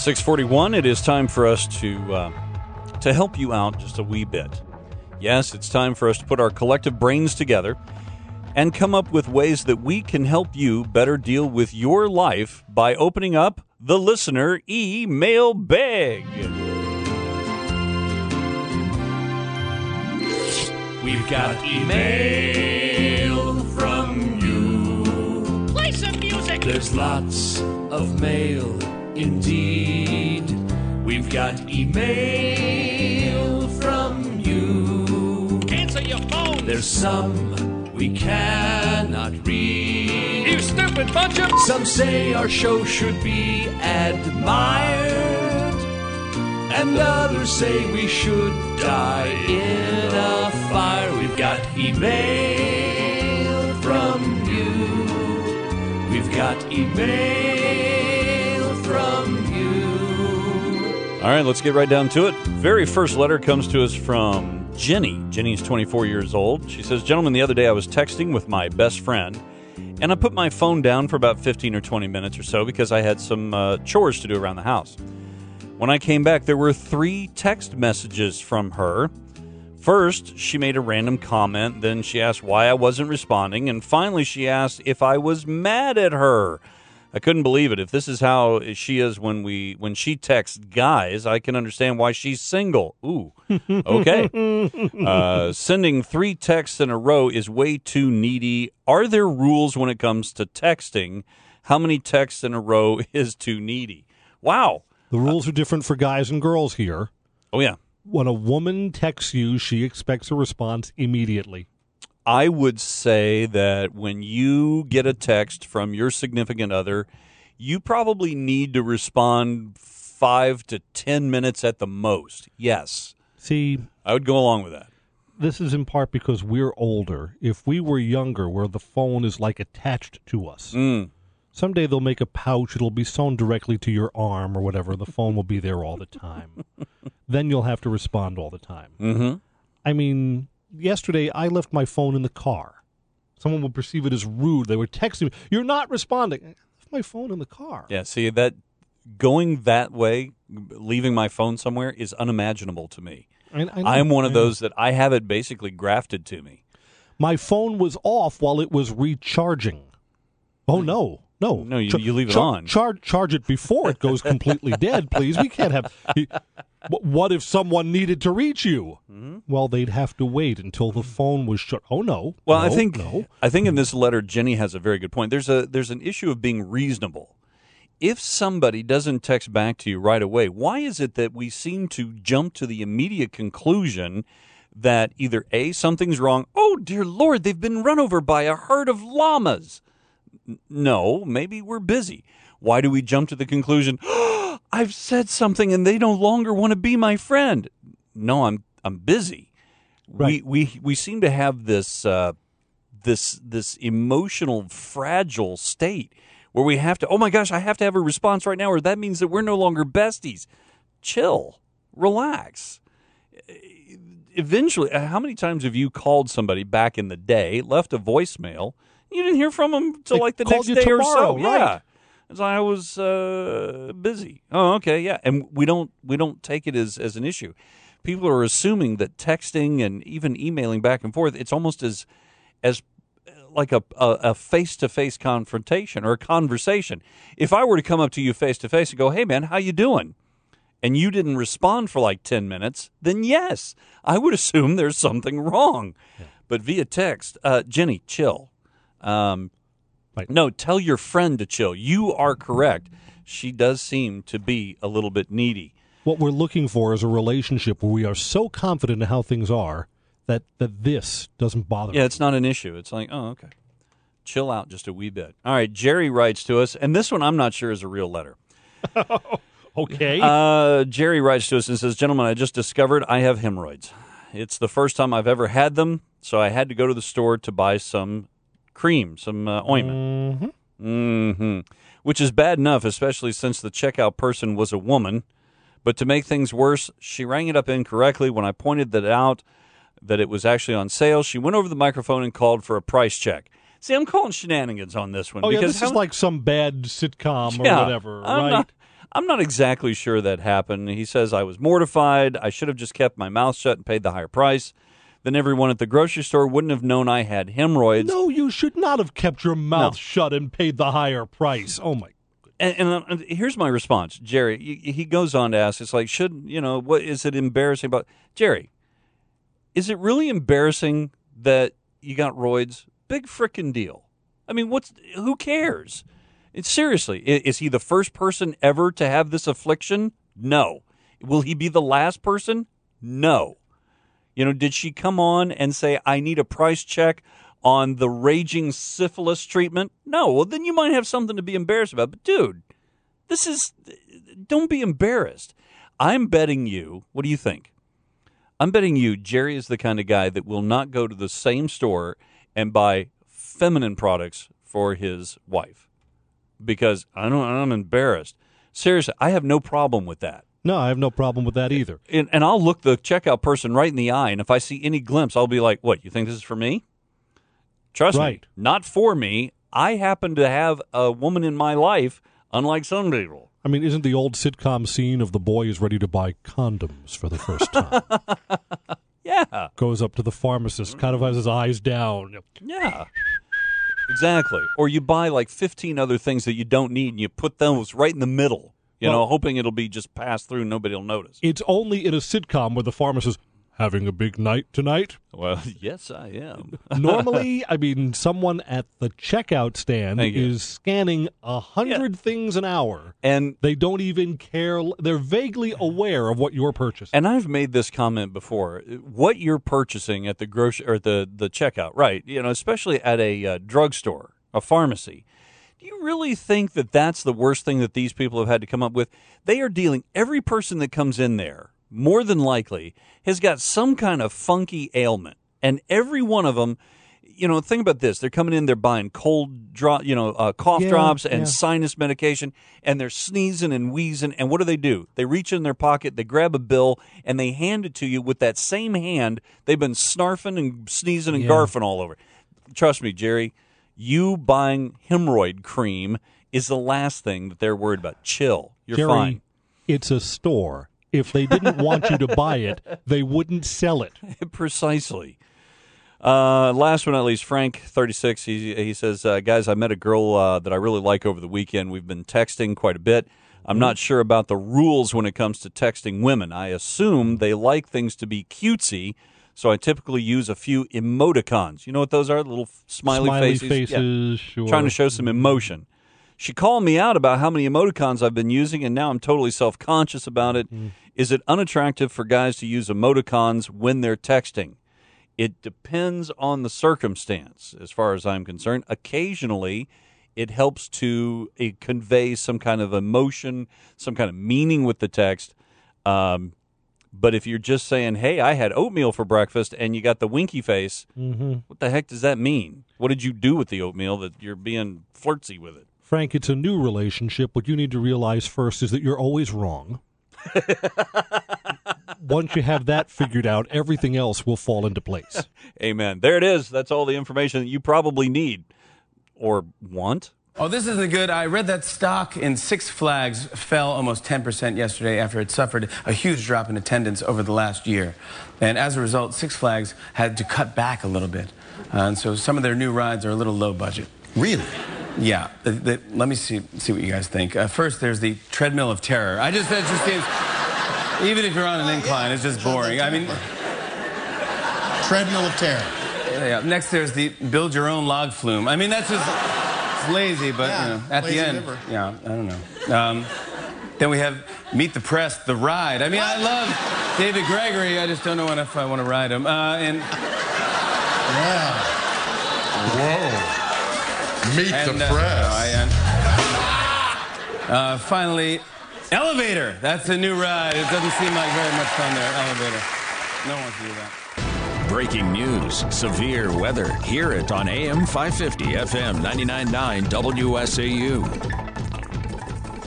6:41. It is time for us to help you out just a wee bit. Yes, it's time for us to put our collective brains together and come up with ways that we can help you better deal with your life by opening up the listener email bag. We've got email from you. Play some music. There's lots of mail indeed. We've got email from you. Answer your phone. There's some we cannot read. You stupid bunch of... Some say our show should be admired, and others say we should die in a fire. We've got email from you. We've got email from you. All right, let's get right down to it. Very first letter comes to us from Jenny. Jenny's 24 years old. She says, "Gentlemen, the other day I was texting with my best friend, and I put my phone down for about 15 or 20 minutes or so because I had some chores to do around the house. When I came back, there were 3 text messages from her. First, she made a random comment. Then she asked why I wasn't responding. And finally, she asked if I was mad at her. I couldn't believe it. If this is how she is when she texts guys, I can understand why she's single." Ooh, okay. Sending 3 texts in a row is way too needy. Are there rules when it comes to texting? How many texts in a row is too needy? Wow. The rules are different for guys and girls here. Oh, yeah. When a woman texts you, she expects a response immediately. I would say that when you get a text from your significant other, you probably need to respond 5 to 10 minutes at the most. Yes. See, I would go along with that. this is in part because we're older. If we were younger, where the phone is like attached to us, someday they'll make a pouch. It'll be sewn directly to your arm or whatever. The phone will be there all the time. Then you'll have to respond all the time. Mm-hmm. I mean, yesterday I left my phone in the car. Someone would perceive it as rude. They were texting me, "You're not responding." I left my phone in the car. Yeah, see, that going that way, leaving my phone somewhere, is unimaginable to me. I'm one of those that I have it basically grafted to me. My phone was off while it was recharging. Oh, no. No, you leave it on. Charge it before it goes completely dead, please. We can't have... What if someone needed to reach you? Mm-hmm. Well, they'd have to wait until the phone was shut. Oh, no. Well, no, I think in this letter, Jenny has a very good point. There's an issue of being reasonable. If somebody doesn't text back to you right away, why is it that we seem to jump to the immediate conclusion that either A, something's wrong, oh, dear Lord, they've been run over by a herd of llamas? No, maybe we're busy. Why do we jump to the conclusion, oh, I've said something and they no longer want to be my friend? No, I'm busy. Right. We seem to have this emotional, fragile state where we have to, oh my gosh, I have to have a response right now, or that means that we're no longer besties. Chill. Relax. Eventually, how many times have you called somebody back in the day, left a voicemail, you didn't hear from them until like the next day or so? Right. Yeah. It's like I was busy. Oh, okay, yeah. And we don't take it as an issue. People are assuming that texting and even emailing back and forth, it's almost as like a face-to-face confrontation or a conversation. If I were to come up to you face-to-face and go, hey, man, how you doing? And you didn't respond for like 10 minutes, then yes, I would assume there's something wrong. Yeah. But via text, Jenny, chill. Right. No, tell your friend to chill. You are correct. She does seem to be a little bit needy. What we're looking for is a relationship where we are so confident in how things are that this doesn't bother us. Yeah, it's not an issue. It's like, oh, okay. Chill out just a wee bit. All right, Jerry writes to us, and this one I'm not sure is a real letter. Okay. Jerry writes to us and says, "Gentlemen, I just discovered I have hemorrhoids. It's the first time I've ever had them, so I had to go to the store to buy some cream, some ointment. Which is bad enough, especially since the checkout person was a woman. But to make things worse, she rang it up incorrectly. When I pointed that out, that it was actually on sale, she went over the microphone and called for a price check." See, I'm calling shenanigans on this one. Oh, because this is like some bad sitcom or whatever, right? I'm not exactly sure that happened. He says, I was mortified. I should have just kept my mouth shut and paid the higher price. Then everyone at the grocery store wouldn't have known I had hemorrhoids. No, you should not have kept your mouth shut and paid the higher price. Oh, my. And here's my response, Jerry. He goes on to ask, it's like, what is it embarrassing about? Jerry, is it really embarrassing that you got roids? Big frickin' deal. I mean, who cares? Seriously, is he the first person ever to have this affliction? No. Will he be the last person? No. Did she come on and say, I need a price check on the raging syphilis treatment? No. Well, then you might have something to be embarrassed about. But, dude, don't be embarrassed. I'm betting you, what do you think? I'm betting you Jerry is the kind of guy that will not go to the same store and buy feminine products for his wife. Because I'm embarrassed. Seriously, I have no problem with that. No, I have no problem with that either. And I'll look the checkout person right in the eye, and if I see any glimpse, I'll be like, what, you think this is for me? Trust me, not for me. I happen to have a woman in my life, unlike some people. I mean, isn't the old sitcom scene of the boy is ready to buy condoms for the first time? Yeah. Goes up to the pharmacist, kind of has his eyes down. Yeah. Exactly. Or you buy like 15 other things that you don't need, and you put those right in the middle, hoping it'll be just passed through and nobody will notice. It's only in a sitcom where the pharmacist, having a big night tonight? Well, yes, I am. Normally, someone at the checkout stand is scanning 100 things an hour, and they don't even care. They're vaguely aware of what you're purchasing. And I've made this comment before. What you're purchasing at the grocery or the checkout, right? Especially at a drugstore, a pharmacy. Do you really think that that's the worst thing that these people have had to come up with? They are dealing. Every person that comes in there, more than likely, has got some kind of funky ailment. And every one of them, think about this. They're coming in, they're buying cough drops and sinus medication, and they're sneezing and wheezing. And what do? They reach in their pocket, they grab a bill, and they hand it to you with that same hand they've been snarfing and sneezing and garfing all over. Trust me, Jerry, you buying hemorrhoid cream is the last thing that they're worried about. Chill. You're Jerry, fine. It's a store. If they didn't want you to buy it, they wouldn't sell it. Precisely. Last but not least, Frank, 36, he says, guys, I met a girl that I really like over the weekend. We've been texting quite a bit. I'm not sure about the rules when it comes to texting women. I assume they like things to be cutesy, so I typically use a few emoticons. You know what those are? Little smiley faces. Yeah. Sure. Trying to show some emotion. She called me out about how many emoticons I've been using, and now I'm totally self-conscious about it. Is it unattractive for guys to use emoticons when they're texting? It depends on the circumstance, as far as I'm concerned. Occasionally, it helps to convey some kind of emotion, some kind of meaning with the text. But if you're just saying, hey, I had oatmeal for breakfast, and you got the winky face, what the heck does that mean? What did you do with the oatmeal that you're being flirty with it? Frank, it's a new relationship. What you need to realize first is that you're always wrong. Once you have that figured out, everything else will fall into place. Amen. There it is. That's all the information that you probably need or want. Oh, this isn't good. I read that stock in Six Flags fell almost 10% yesterday after it suffered a huge drop in attendance over the last year. And as a result, Six Flags had to cut back a little bit. And so some of their new rides are a little low budget. Really? Yeah. Let me see what you guys think. First, there's the Treadmill of Terror. That just seems, even if you're on an incline, it's just boring. I mean, Treadmill of Terror. Yeah. Next, there's the Build Your Own Log Flume. I mean, that's just it's lazy, but at the end, I don't know. Then we have Meet the Press, the ride. I mean, I love David Gregory. I just don't know if I want to ride him. Yeah. Whoa. Meet the Press. Finally, Elevator. That's a new ride. It doesn't seem like very much fun there. Elevator. No one wants to do that. Breaking news, severe weather. Hear it on AM 550, FM 99.9 WSAU.